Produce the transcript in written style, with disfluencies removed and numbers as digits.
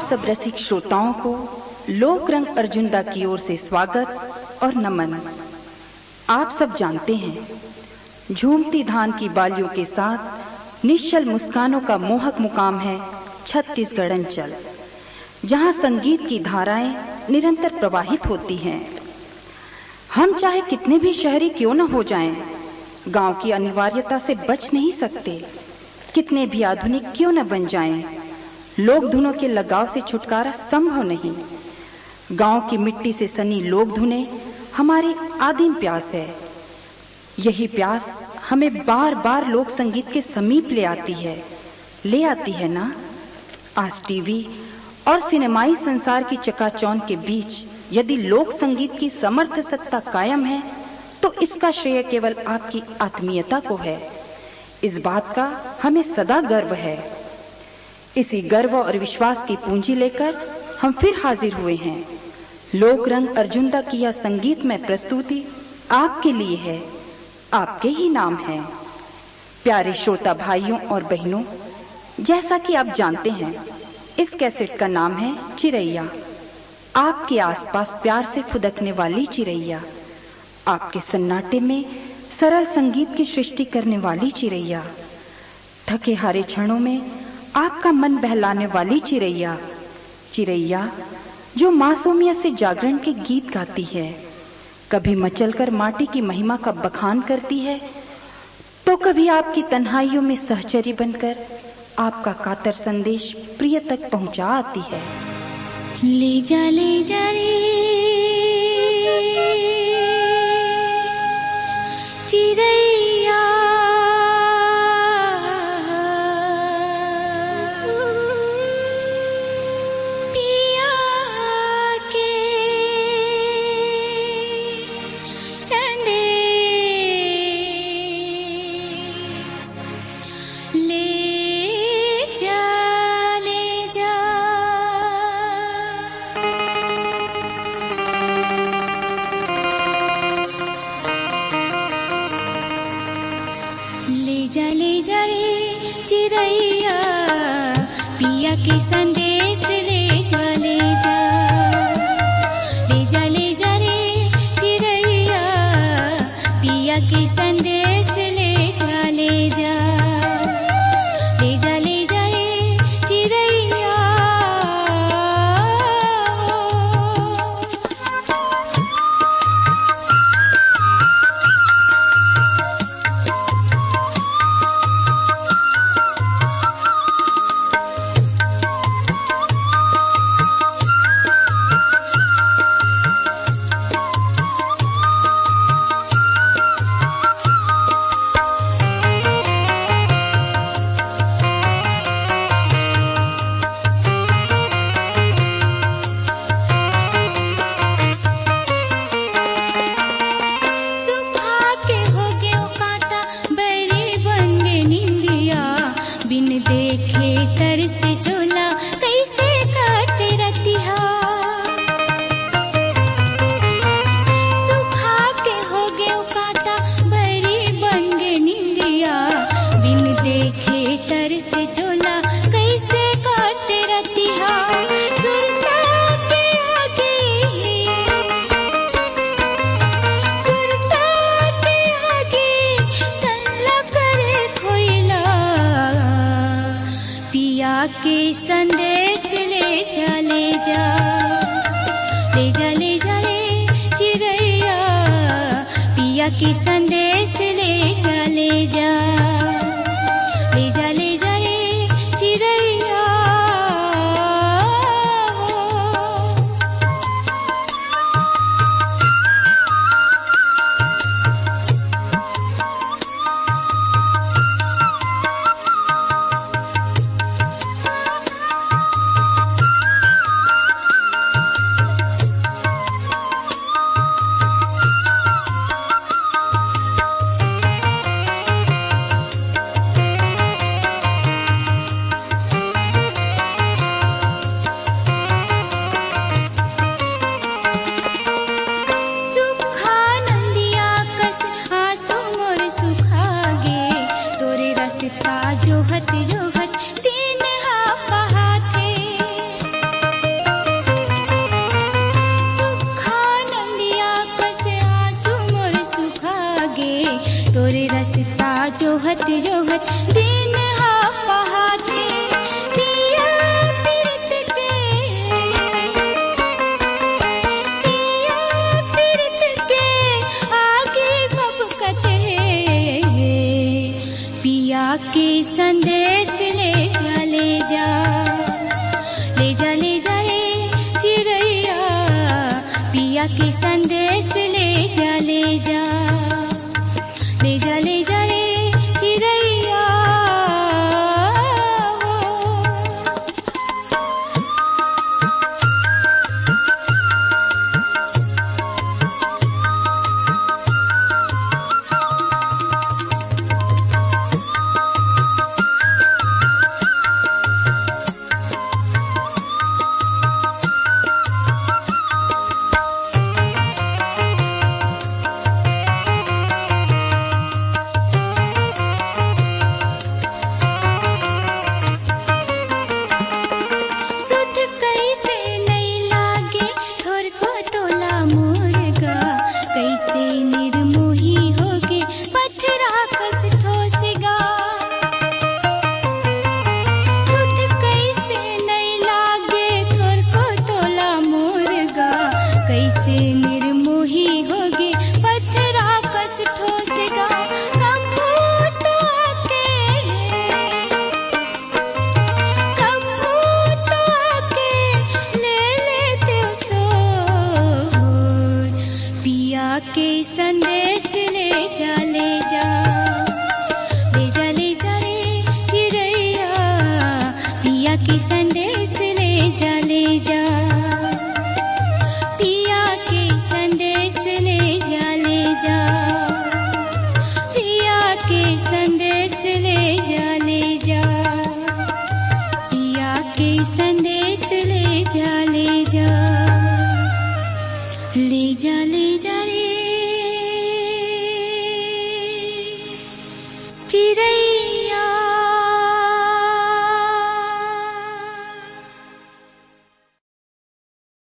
सब रसिक श्रोताओं को लोक रंग अर्जुनदा की ओर से स्वागत और नमन। आप सब जानते हैं, झूमती धान की बालियों के साथ निश्चल मुस्कानों का मोहक मुकाम है छत्तीसगढ़ अंचल, जहां संगीत की धाराएं निरंतर प्रवाहित होती हैं। हम चाहे कितने भी शहरी क्यों न हो जाएं, गांव की अनिवार्यता से बच नहीं सकते। कितने भी आधुनिक क्यों न बन जाएं, लोक धुनों के लगाव से छुटकारा संभव नहीं। गांव की मिट्टी से सनी लोक धुनें हमारी आदिम प्यास है। यही प्यास हमें बार बार लोक संगीत के समीप ले आती है ना। आज टीवी और सिनेमाई संसार की चकाचौंध के बीच यदि लोक संगीत की समर्थ सत्ता कायम है, तो इसका श्रेय केवल आपकी आत्मीयता को है। इस बात का हमें सदा गर्व है। इसी गर्व और विश्वास की पूंजी लेकर हम फिर हाजिर हुए हैं। लोक रंग अर्जुनदा की यह संगीतमय प्रस्तुति आपके लिए है, आपके ही नाम है। प्यारे श्रोता भाइयों और बहनों, जैसा कि आप जानते हैं, इस कैसेट का नाम है चिरैया। आपके आसपास प्यार से फुदकने वाली चिरैया, आपके सन्नाटे में सरल संगीत की सृष्टि करने वाली चिरैया, थके हारे क्षणों में आपका मन बहलाने वाली चिरैया, चिरैया जो मासूमियत से जागरण के गीत गाती है, कभी मचलकर माटी की महिमा का बखान करती है, तो कभी आपकी तन्हाइयों में सहचरी बनकर आपका कातर संदेश प्रिय तक पहुंचा आती है। ले जा रे चिरैया, पिया के संदेश ले जा। जोहत जोहत दिन हा पहाते पिया पीरत के आगे बबकते पिया के संदेश ले जा ले जा ले जा रे चिड़ैया पिया के संदेश ले जा ले जा ले जा ले जा रे चिड़ैया के संदेश ले जा ले जा ले जा ले जा रे चिड़ैया पिया के संदेश ले जा ले जा पिया के संदेश ले जा ले जा पिया के संदेश ले जा ले जा पिया के संदेश ले जा ले जा ले जा